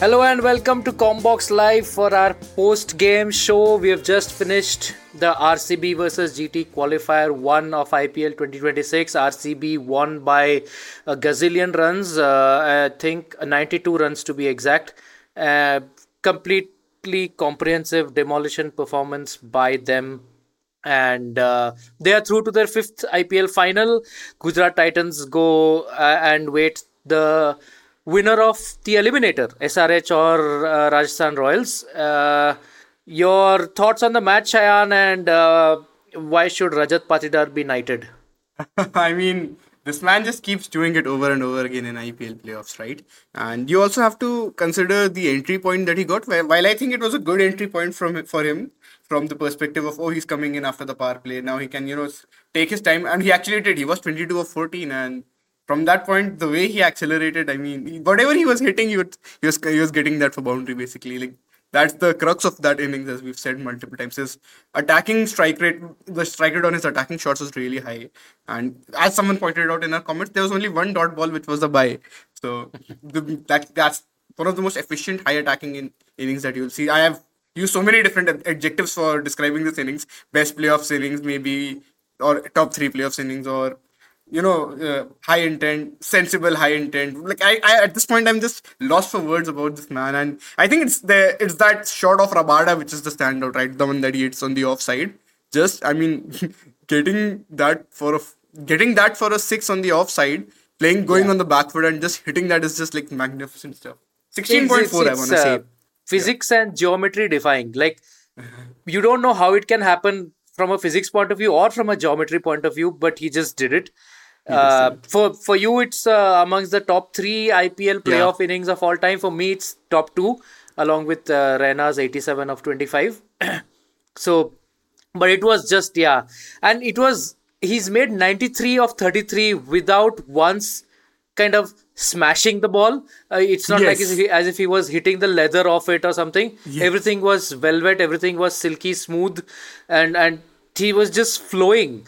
Hello and welcome to Combox Live for our post-game show. We have just finished the RCB versus GT qualifier 1 of IPL 2026. RCB won by a gazillion runs, I think 92 runs to be exact. Completely comprehensive demolition performance by them. And they are through to their fifth IPL final. Gujarat Titans go and wait the winner of the eliminator, SRH or Rajasthan Royals. Your thoughts on the match, Shayan, and why should Rajat Patidar be knighted? I mean, this man just keeps doing it over and over again in IPL playoffs, right? And you also have to consider the entry point that he got. While I think it was a good entry point for him, from the perspective of he's coming in after the power play. Now he can take his time, and he actually did. He was 22 of 14, and from that point, the way he accelerated, I mean, whatever he was hitting, he was getting that for boundary basically. Like that's the crux of that innings, as we've said multiple times. His attacking strike rate, the strike rate on his attacking shots was really high. And as someone pointed out in our comments, there was only one dot ball, which was the bye. So that's one of the most efficient high attacking innings that you'll see. I have used so many different adjectives for describing this innings: best playoffs innings, maybe, or top three playoffs innings, or high intent, sensible high intent. Like I at this point I'm just lost for words about this man, and I think it's that shot of Rabada which is the standout, right? The one that he hits on the offside. Just I mean, getting that for a six on the offside, going on the back foot and just hitting that is just like magnificent stuff. 16.4, I want to say. Physics and geometry defying. Like you don't know how it can happen from a physics point of view or from a geometry point of view, but he just did it. For you, it's amongst the top three IPL playoff innings of all time. For me, it's top two, along with Raina's 87 of 25. So, but it was just and he's made 93 of 33 without once kind of smashing the ball. It's not like as if he was hitting the leather off it or something. Yes. Everything was velvet, everything was silky smooth, and he was just flowing.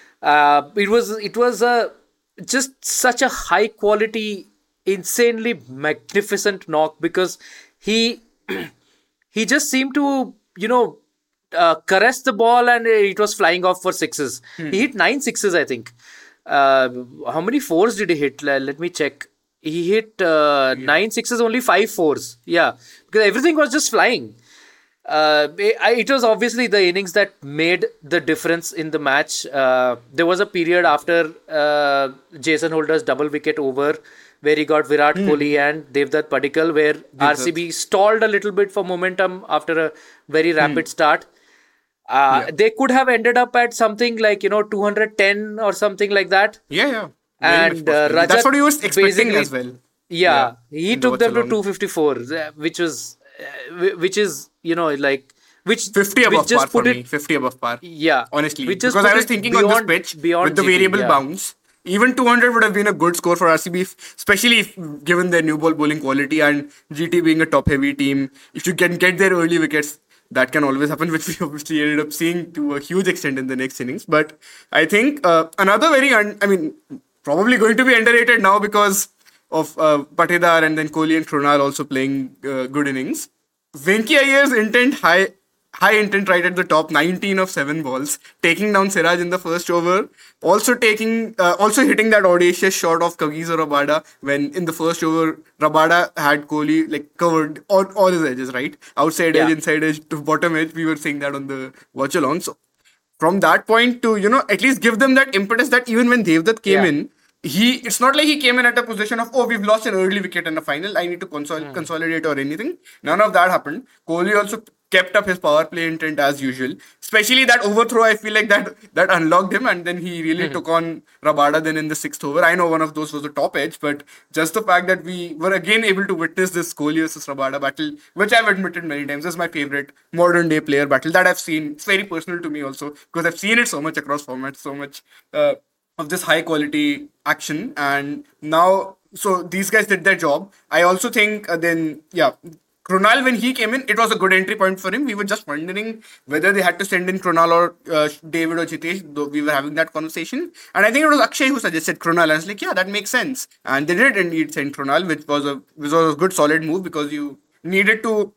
It was just such a high quality, insanely magnificent knock, because he he just seemed to caress the ball and it was flying off for sixes. He hit 9 sixes, I think. How many fours did he hit? Let me check. He hit 9 sixes, only 5 fours. Yeah, because everything was just flying. It was obviously the innings that made the difference in the match. There was a period after Jason Holder's double wicket over where he got Virat Kohli and Devdutt Padikkal, where RCB stalled a little bit for momentum after a very rapid start. They could have ended up at something like 210 or something like that. Yeah. And Rajat, that's what he was expecting as well. Yeah, he took them to 254, which is which 50 above just par for me. 50 above par. Yeah, honestly, because I was thinking on this pitch with the variable bounce, even 200 would have been a good score for RCB, especially given their new ball bowling quality and GT being a top heavy team. If you can get their early wickets, that can always happen, which we obviously ended up seeing to a huge extent in the next innings. But I think another probably going to be underrated now because of Patidar and then Kohli and Krunal also playing good innings. Venki Iyer's high intent right at the top, 19 of 7 balls, taking down Siraj in the first over, also hitting that audacious shot of Kagiso Rabada when in the first over Rabada had Kohli covered all his edges, right? Outside edge, inside edge to bottom edge. We were seeing that on the watch along. So from that point to at least give them that impetus that even when Devdutt came in, it's not like he came in at a position of we've lost an early wicket in the final, I need to consolidate or anything. None of that happened. Kohli also kept up his power play intent as usual, especially that overthrow. I feel like that unlocked him, and then he really took on Rabada then in the 6th over. I know one of those was a top edge, but just the fact that we were again able to witness this Kohli versus Rabada battle, which I've admitted many times is my favorite modern day player battle that I've seen. It's very personal to me also because I've seen it so much across formats, so much of this high quality action, and now so these guys did their job. I also think Krunal, when he came in, it was a good entry point for him. We were just wondering whether they had to send in Krunal or David or Jitesh, though we were having that conversation. And I think it was Akshay who suggested Krunal. And I was like, yeah, that makes sense. And they did indeed send Krunal, which was a good solid move because you needed to,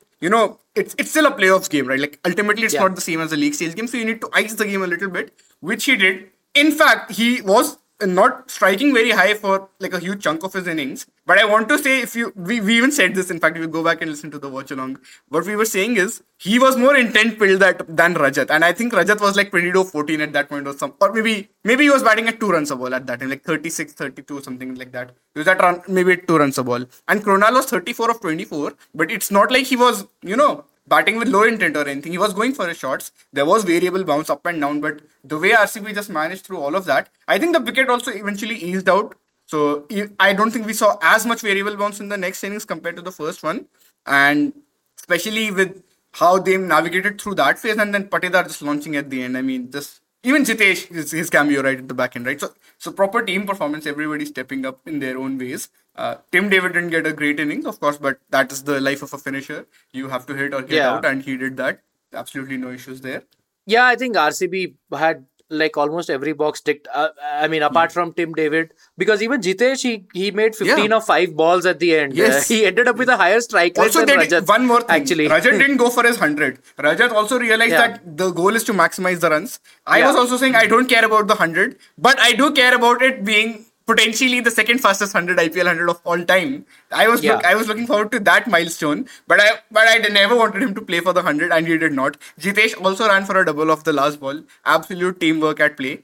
it's still a playoffs game, right? Like ultimately it's not the same as a league stage game, so you need to ice the game a little bit, which he did. In fact, he was not striking very high for like a huge chunk of his innings. But I want to say, we even said this, in fact, if you go back and listen to the watch along, what we were saying is he was more intent build than Rajat. And I think Rajat was like 22-14 at that point or maybe he was batting at 2 runs a ball at that time, like 36, 32, something like that. He was at maybe 2 runs a ball. And Kronal was 34 of 24, but it's not like he was, batting with low intent or anything. He was going for his shots. There was variable bounce up and down, but the way RCB just managed through all of that, I think the wicket also eventually eased out. So I don't think we saw as much variable bounce in the next innings compared to the first one. And especially with how they navigated through that phase and then Patidar just launching at the end. I mean, just even Jitesh, his cameo right at the back end, right? So proper team performance, everybody stepping up in their own ways. Tim David didn't get a great innings, of course, but that is the life of a finisher. You have to hit or hit out, and he did that. Absolutely no issues there. Yeah, I think RCB had like almost every box ticked. Apart from Tim David, because even Jitesh, he made 15 of 5 balls at the end. Yes. He ended up with a higher strike rate also, than Rajat. One more thing. Actually, Rajat didn't go for his 100. Rajat also realized that the goal is to maximize the runs. I was also saying I don't care about the 100, but I do care about it being potentially the second fastest 100 IPL 100 of all time. I was looking forward to that milestone, but I never wanted him to play for the 100, and he did not. Jitesh also ran for a double off the last ball. Absolute teamwork at play.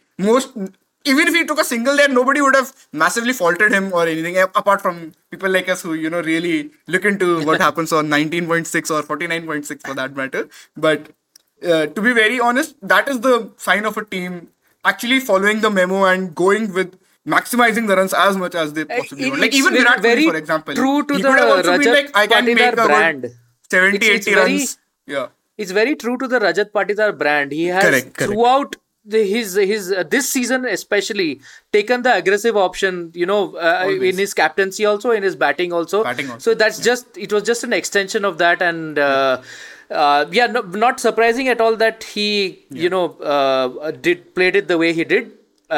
Even if he took a single there, nobody would have massively faulted him or anything, apart from people like us who, really look into what happens on 19.6 or 49.6 for that matter. But to be very honest, that is the sign of a team actually following the memo and going with maximizing the runs as much as they possibly want. Like even Virat Kohli, for example, true to the Rajat Patidar brand. 70-80 runs. Yeah, it's very true to the Rajat Patidar brand. He has throughout his this season especially taken the aggressive option. In his captaincy also, in his batting also. So that's it was just an extension of that, and not surprising at all that he played it the way he did.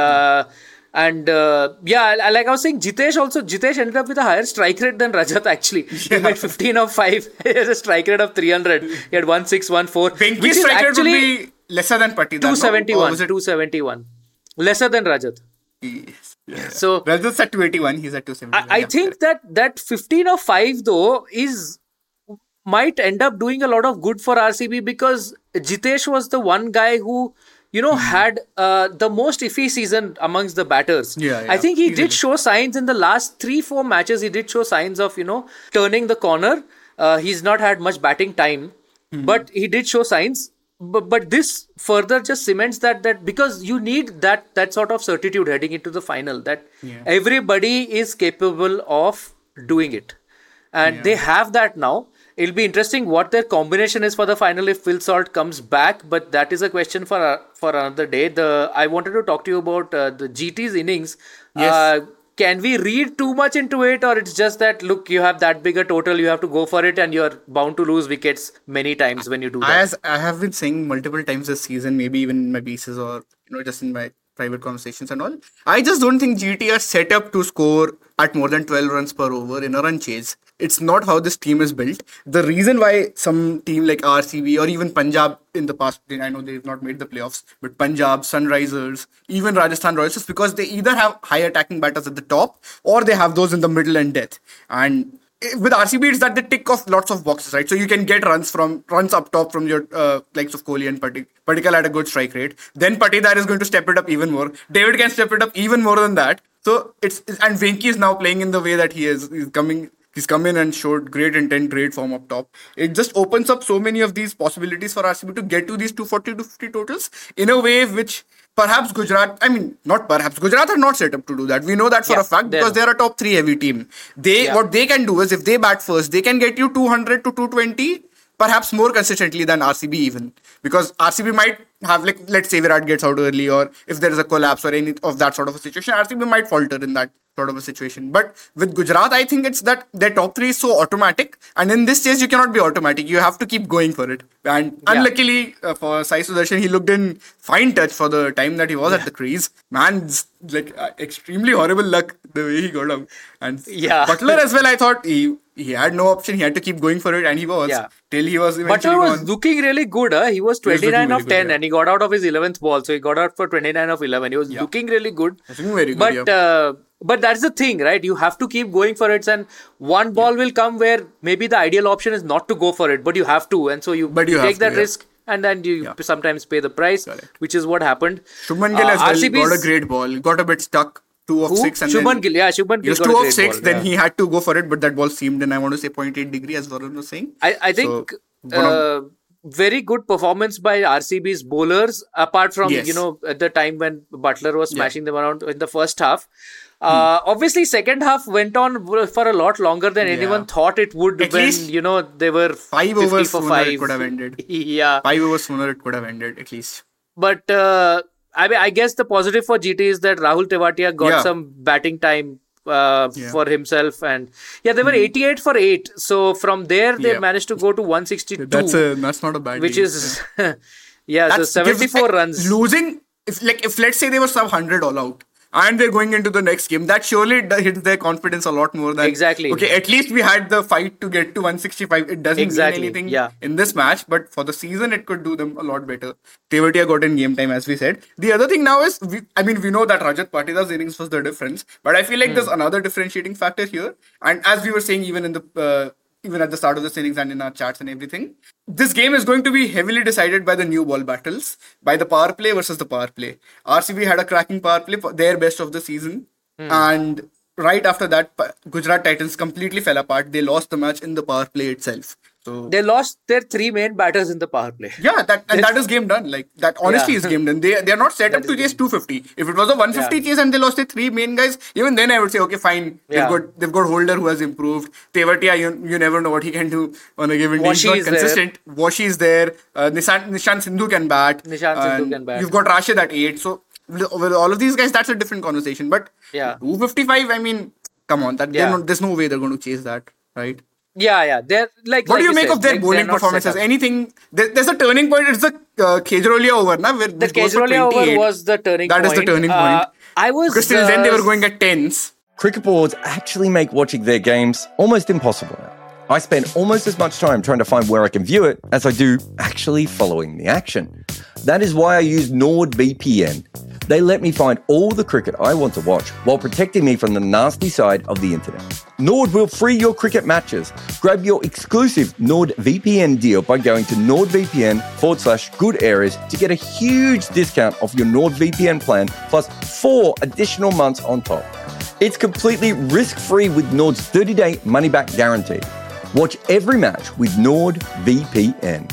And like I was saying, Jitesh ended up with a higher strike rate than Rajat actually. He made 15 of 5. He has a strike rate of 300. He had 1614. Venki's strike rate would be lesser than Patidar. 271. 271. Lesser than Rajat. Yes. Yeah. So Rajat's at 281. He's at 271. I think that 15 of 5 though might end up doing a lot of good for RCB, because Jitesh was the one guy who had the most iffy season amongst the batters. I think he did show signs in the last 3-4 matches. He did show signs of, turning the corner. He's not had much batting time, but he did show signs. But this further just cements that because you need that sort of certitude heading into the final, that everybody is capable of doing it. And they have that now. It'll be interesting what their combination is for the final if Phil Salt comes back, but that is a question for another day. I wanted to talk to you about the GT's innings. Yes. Can we read too much into it, or it's just that, look, you have that big a total, you have to go for it, and you're bound to lose wickets many times when you do that? As I have been saying multiple times this season, maybe even in my pieces or just in my private conversations and all, I just don't think GT are set up to score at more than 12 runs per over in a run chase. It's not how this team is built. The reason why some team like RCB or even Punjab in the past, I know they've not made the playoffs, but Punjab, Sunrisers, even Rajasthan Royals, is because they either have high attacking batters at the top or they have those in the middle and death. And with RCB, it's that they tick off lots of boxes, right? So you can get runs up top from your likes of Kohli and Padikkal at a good strike rate. Then Patidar is going to step it up even more. David can step it up even more than that. So and Venki is now playing in the way that he is. He's come in and showed great intent, great form up top. It just opens up so many of these possibilities for RCB to get to these 240-250 totals in a way which perhaps Gujarat are not set up to do that. We know that for a fact because they're a top 3 heavy team. What they can do is, if they bat first, they can get you 200 to 220, perhaps more consistently than RCB even. Because RCB might have, like, let's say Virat gets out early, or if there is a collapse or any of that sort of a situation, RCB might falter in that sort of a situation. But with Gujarat, I think it's that their top three is so automatic, and in this case, you cannot be automatic. You have to keep going for it. And unluckily for Sai Sudarshan, he looked in fine touch for the time that he was at the crease. Man, like extremely horrible luck the way he got out. And Butler as well, I thought he had no option. He had to keep going for it, and he was till he was eventually Butler was looking really good. He was 29 of 10, and he got out of his 11th ball, so he got out for 29 of 11. He was looking really good. Very good, but that's the thing, right? You have to keep going for it, and one ball will come where maybe the ideal option is not to go for it, but you have to, and so you take that risk. And then you sometimes pay the price, which is what happened. Shubman Gill as well got a great ball. Got a bit stuck. 2 of 6. And Shubman Gill. Yeah, Shubman Gill. He was 2 of 6. Then he had to go for it, but that ball seemed in, I want to say, 0.8 degree, as Varun was saying. I think very good performance by RCB's bowlers, apart from, at the time when Butler was smashing them around in the first half. Obviously, second half went on for a lot longer than anyone thought it would. At least, they were 5 overs sooner 5. It could have ended. 5 overs sooner it could have ended, at least. But I guess the positive for GT is that Rahul Tewatia got some batting time for himself, and they were 88 for 8. So from there they managed to go to 162. That's not a bad which is so 74 runs. Losing if let's say they were sub 100 all out, and they're going into the next game, that surely hits their confidence a lot more than okay, at least we had the fight to get to 165. It doesn't mean anything in this match, but for the season it could do them a lot better. Tewatia got in game time, as we said. The other thing now is, we know that Rajat Patidar's innings was the difference, but I feel like there's another differentiating factor here, and as we were saying even in the even at the start of the innings and in our charts and everything, this game is going to be heavily decided by the new ball battles, by the power play versus the power play. RCB had a cracking power play, their best of the season, and right after that, Gujarat Titans completely fell apart. They lost the match in the power play itself. So they lost their 3 main batters in the power play. Yeah, that is game done. Like, that honestly is game done. They are not set up to chase 250. If it was a 150 chase and they lost their 3 main guys, even then I would say, okay, fine. They've got Holder who has improved. Tewatia, you never know what he can do on a given day. He's not consistent. Washi is there. Nishant Sindhu can bat. You've got Rashid at 8. So with all of these guys, that's a different conversation. But 255, I mean, come on. There's no way they're going to chase that, right? They're like. What do you make of their bowling performances? Anything? There's a turning point. It's the Kejrolia over, na? The Kejrolia over was the turning point. That is the turning point. Because till then they were going at 10s. Cricket boards actually make watching their games almost impossible. I spend almost as much time trying to find where I can view it as I do actually following the action. That is why I use NordVPN. They let me find all the cricket I want to watch while protecting me from the nasty side of the internet. Nord will free your cricket matches. Grab your exclusive NordVPN deal by going to nordvpn.com/good areas to get a huge discount off your NordVPN plan plus 4 additional months on top. It's completely risk-free with Nord's 30-day money-back guarantee. Watch every match with NordVPN.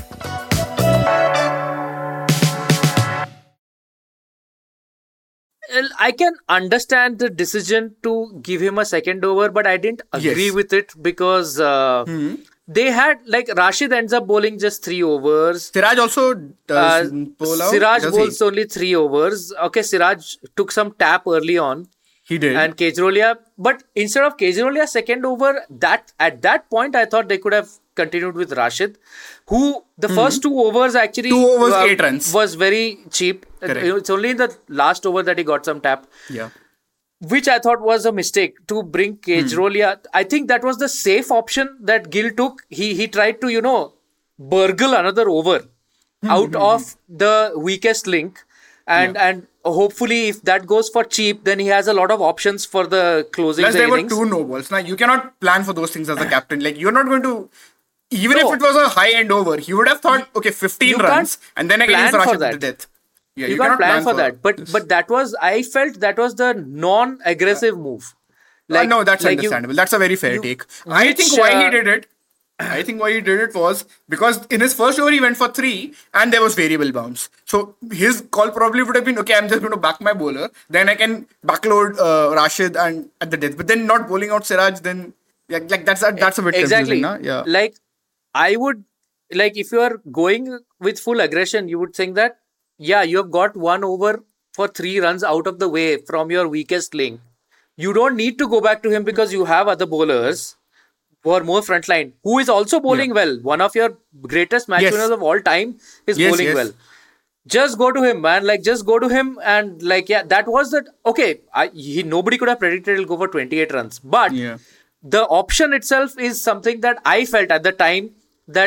I can understand the decision to give him a second over, but I didn't agree with it because they had, like, Rashid ends up bowling just 3 overs. Siraj also does bowl out. Siraj bowls only 3 overs. Okay, Siraj took some tap early on. He did. And Kejrolia, but instead of Kejrolia's second over, at that point I thought they could have continued with Rashid, who the first 2 overs actually 2 overs, 8 runs was very cheap. It's only in the last over that he got some tap. Which I thought was a mistake to bring Kejrolia. I think that was the safe option that Gill took. He tried to, burgle another over out of the weakest link. And hopefully if that goes for cheap, then he has a lot of options for the closing. Plus there were 2 no balls. Now you cannot plan for those things as a captain. Like, you're not going to, even if it was a high end over, he would have thought, okay, 15 runs and then again he's Rashid to death. Yeah, you can't plan for that. But that was, I felt that was the non-aggressive move. Like, no, that's understandable. That's a very fair take. I think why he did it was because in his first over he went for 3 and there was variable bounce. So his call probably would have been, okay, I'm just going to back my bowler. Then I can backload Rashid and at the death. But then not bowling out Siraj, then like that's a bit confusing. Nah? Yeah. Like, I would, like, if you are going with full aggression, you would think that you have got 1 over for 3 runs out of the way from your weakest link. You don't need to go back to him because you have other bowlers who are more frontline, who is also bowling well. One of your greatest match winners of all time is bowling well. Just go to him, man. Like, just go to him and that was that. Okay, nobody could have predicted he'll go for 28 runs. But the option itself is something that I felt at the time that,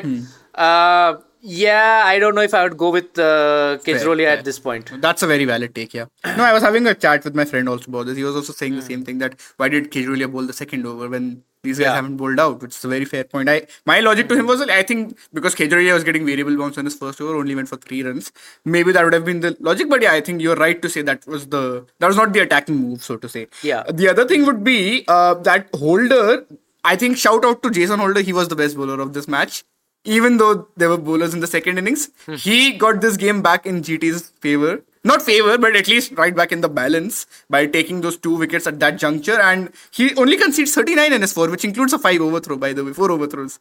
I don't know if I would go with Kejrolia at this point. That's a very valid take, No, I was having a chat with my friend also about this. He was also saying the same thing, that why did Kejrolia bowl the second over when these guys haven't bowled out, which is a very fair point. My logic to him was, I think because Kejrolia was getting variable bounce on his first over, only went for 3 runs. Maybe that would have been the logic, but I think you're right to say that was not the attacking move, so to say. The other thing would be that Holder. I think shout out to Jason Holder. He was the best bowler of this match. Even though there were bowlers in the second innings, he got this game back in GT's favor. Not favor, but at least right back in the balance by taking those 2 wickets at that juncture. And he only concedes 39 in his 4, which includes a 5 overthrow, by the way, 4 overthrows.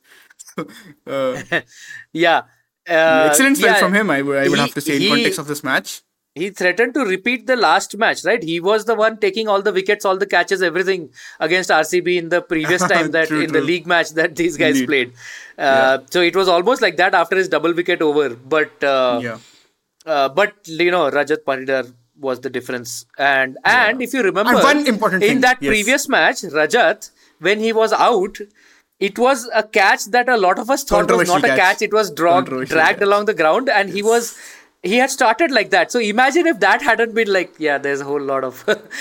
Excellent spell from him, I would have to say, in context of this match. He threatened to repeat the last match, right? He was the one taking all the wickets, all the catches, everything against RCB in the previous time that in the league match that these guys played. So it was almost like that after his double wicket over. But Rajat Patidar was the difference. And if you remember, one important thing, in that previous match, Rajat, when he was out, it was a catch that a lot of us thought was not a catch. It was dragged along the ground, and he had started like that. So imagine if that hadn't been there's a whole lot of...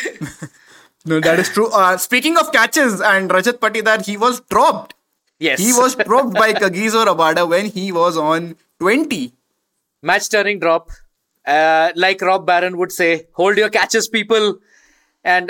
No, that is true. Speaking of catches and Rajat Patidar, he was dropped. Yes. He was dropped by Kagiso Rabada when he was on 20. Match turning drop. Like Rob Barron would say, hold your catches, people. And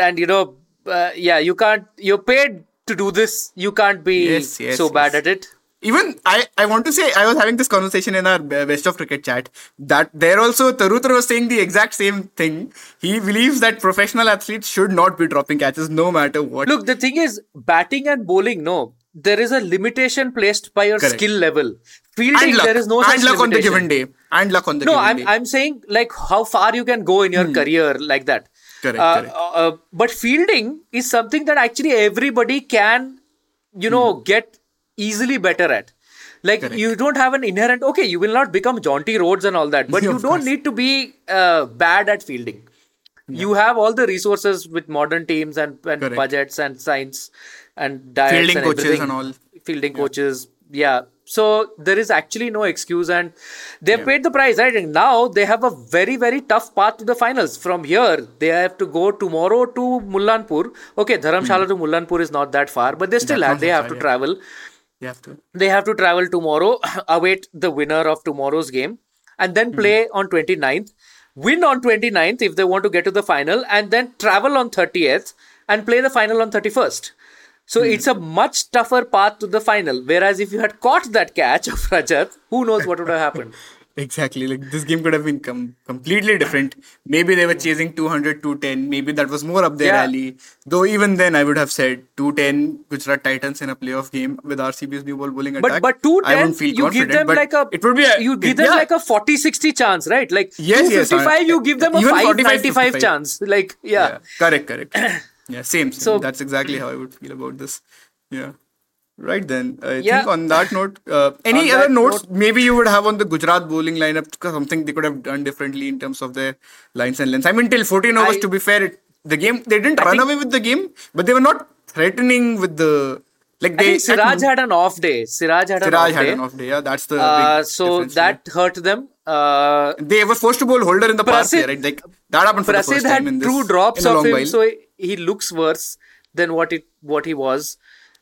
you can't... You're paid to do this. You can't be bad at it. Even I want to say, I was having this conversation in our Best of Cricket chat, that there also Tarutara was saying the exact same thing. He believes that professional athletes should not be dropping catches no matter what. Look, the thing is, batting and bowling, there is a limitation placed by your skill level. Fielding, there is no such limitation. And luck on the given day. I'm saying how far you can go in your career like that. Correct. But fielding is something that actually everybody can, get easily better at. You don't have an inherent... Okay, you will not become Jaunty Rhodes and all that, but you don't need to be bad at fielding. You have all the resources with modern teams and budgets and science and diets fielding and coaches everything. And all. Fielding coaches, So there is actually no excuse, and they've paid the price, right? And now they have a very, very tough path to the finals. From here, they have to go tomorrow to Mullanpur. Okay, Dharamshala to Mullanpur is not that far, but they have to travel. They have to travel tomorrow, await the winner of tomorrow's game, and then play on 29th. Win on 29th if they want to get to the final, and then travel on 30th and play the final on 31st. So it's a much tougher path to the final. Whereas if you had caught that catch of Rajat, who knows what would have happened. Exactly. This game could have been completely different. Maybe they were chasing 200, 210. Maybe that was more up their alley. Though even then, I would have said 210 Gujarat Titans in a playoff game with RCB's new ball bowling attack. But 210, you give them like a 40-60 chance, right? 255, you give them a 5-95 chance. Correct. Same. So that's exactly how I would feel about this. Yeah. Right then, I think on that note, any other notes maybe you would have on the Gujarat bowling lineup, something they could have done differently in terms of their lines and lengths? I mean, till 14 overs, to be fair, the game, they didn't run away with the game, but they were not threatening with the... I think Siraj had an off day. Siraj had an off day, that's the big so that hurt them. They were forced to bowl Holder in the past, right? That happened for the first time in this. Prasid had 2 drops of him, so he looks worse than what he was.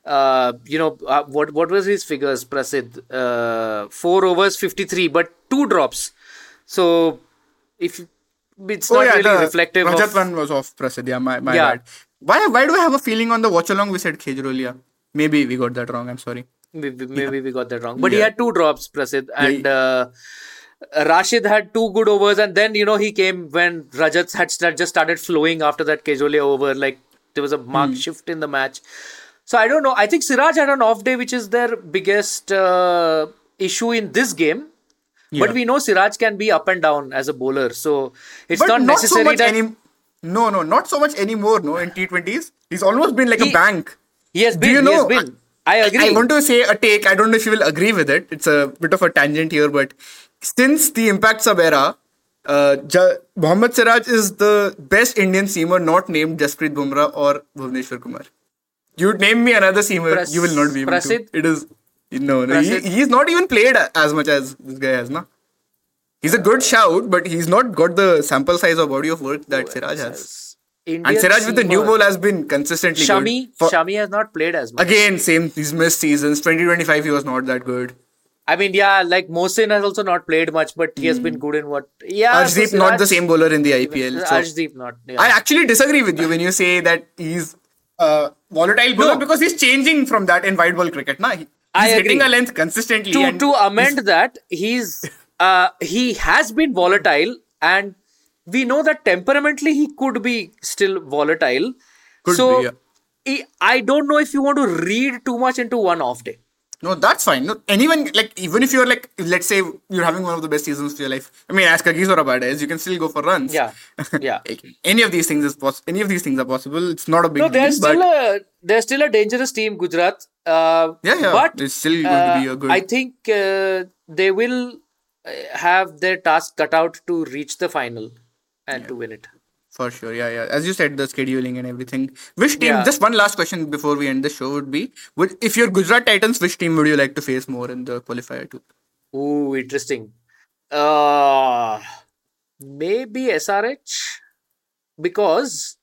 What was his figures, Prasid? 4 overs, 53, but 2 drops. So if it's not really reflective Rajat of... one was off Prasid, my bad. Why do I have a feeling on the watch along we said Kejrolia? Maybe we got that wrong, I'm sorry. Maybe we got that wrong. But he had 2 drops, Prasid, and Rashid had 2 good overs, and then he came when Rajat had just started flowing after that Kejrolia over. There was a marked shift in the match. So I don't know. I think Siraj had an off day, which is their biggest issue in this game. But we know Siraj can be up and down as a bowler. So it's not necessary so much that... not so much anymore, in T20s. He's almost been like a bank. He has been. I agree. I want to say a take. I don't know if you will agree with it. It's a bit of a tangent here, but since the Impact Sub era, Mohammad Siraj is the best Indian seamer not named Jasprit Bumrah or Bhuvneshwar Kumar. You name me another seamer, you will not be able to. It is... No. He's not even played as much as this guy has, na? He's a good shout, but he's not got the sample size or body of work that Siraj has. And Siraj with the new ball has been consistently good. Shami has not played as much. Again, same. He's missed seasons. 2025, he was not that good. I mean, like Mohsin has also not played much, but he has been good in what... Arshdeep, so not the same bowler in the IPL. So Arshdeep not. Yeah. I actually disagree with you when you say that he's a volatile bowler because he's changing from that in white ball cricket. He's hitting a length consistently. To amend that, he has been volatile, and we know that temperamentally he could be still volatile. I don't know if you want to read too much into one off day. No, that's fine. No, anyone, even if you're let's say you're having one of the best seasons of your life. I mean, as Kagiso Rabada is, you can still go for runs. Yeah. Any of these things are possible. It's not a big deal. They're still a dangerous team, Gujarat. But it's still going to be a good... I think they will have their task cut out to reach the final and to win it. For sure, yeah. As you said, the scheduling and everything. Which team, just one last question before we end the show would be, if you're Gujarat Titans, which team would you like to face more in the qualifier too? Ooh, interesting. Maybe SRH, because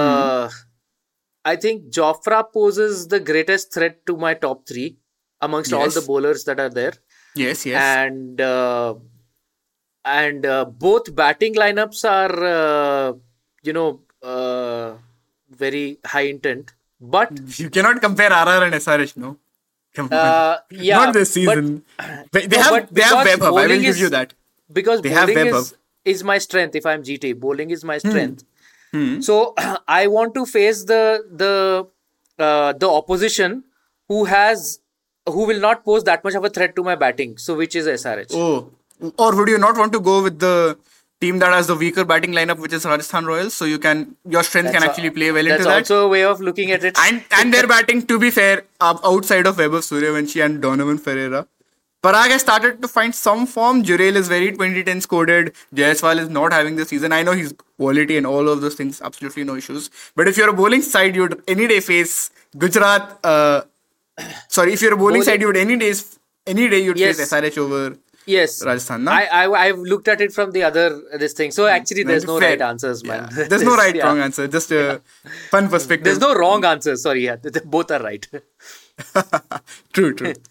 I think Jofra poses the greatest threat to my top three amongst all the bowlers that are there. Yes. And both batting lineups are, very high intent. But you cannot compare RR and SRH, no? Come on. Not this season. They have Vaibhav. I will give you that. Because bowling is my strength. If I'm GT, bowling is my strength. So I want to face the opposition who will not pose that much of a threat to my batting. So which is SRH. Oh, or would you not want to go with the team that has the weaker batting lineup, which is Rajasthan Royals? So your strength can actually play well into that. That's also a way of looking at it. And their batting, to be fair, outside of Vaibhav Suryavanshi and Donovan Ferreira, Parag has started to find some form. Jurel is very 2010s coded. Jaiswal is not having the season. I know he's quality and all of those things, absolutely no issues. But if you're a bowling side, you'd any day face Gujarat. If you're a bowling side, you would any day you'd face SRH over Rajasthan. No? I've looked at it from the other this thing. So actually, there's no right answers, man. Yeah. There's no wrong answer. Just a fun perspective. There's no wrong answers. Sorry, both are right. True.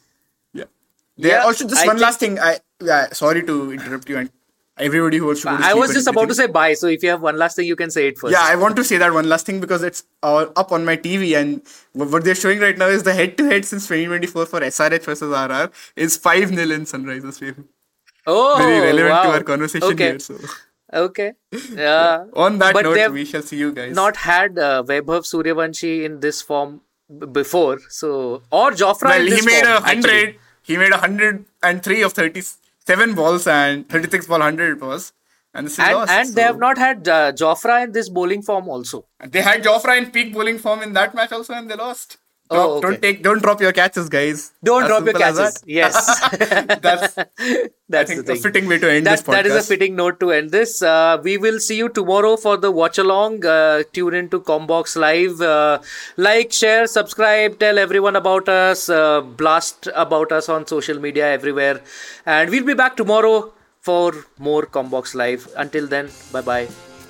Also, just one last thing. Sorry to interrupt you and everybody who should. I was just about to say bye. So if you have one last thing, you can say it first. Yeah, I want to say that one last thing because it's up on my TV, and what they're showing right now is the head-to-head since 2024 for SRH versus RR is 5-0 in Sunrisers favor. Oh, very relevant to our conversation here. So. Okay. On that note, we shall see you guys. Not had Vaibhav Suryavanshi in this form before, so or Jofra. Well, he made 100. He made 103 of 37 balls and 36 ball 100 it was. And this is lost. And they have not had Jofra in this bowling form also. They had Jofra in peak bowling form in that match also and they lost. Don't drop your catches, guys. Don't drop your catches. Yes. That's the thing. A fitting way to end this podcast. That is a fitting note to end this. We will see you tomorrow for the watch along. Tune into Combox Live. Like, share, subscribe, tell everyone about us. Blast about us on social media everywhere. And we'll be back tomorrow for more Combox Live. Until then, bye-bye.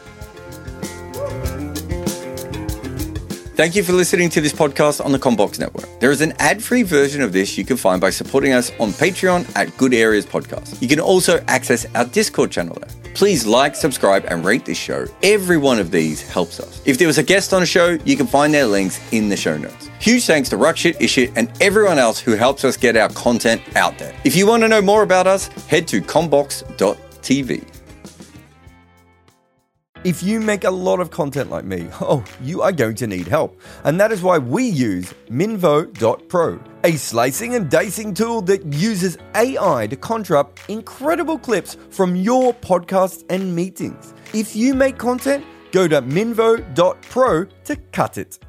Thank you for listening to this podcast on the Combox Network. There is an ad-free version of this you can find by supporting us on Patreon at Good Areas Podcast. You can also access our Discord channel there. Please like, subscribe, and rate this show. Every one of these helps us. If there was a guest on a show, you can find their links in the show notes. Huge thanks to Rakshit, Ishit, and everyone else who helps us get our content out there. If you want to know more about us, head to combox.tv. If you make a lot of content like me, you are going to need help. And that is why we use Minvo.pro, a slicing and dicing tool that uses AI to conjure up incredible clips from your podcasts and meetings. If you make content, go to Minvo.pro to cut it.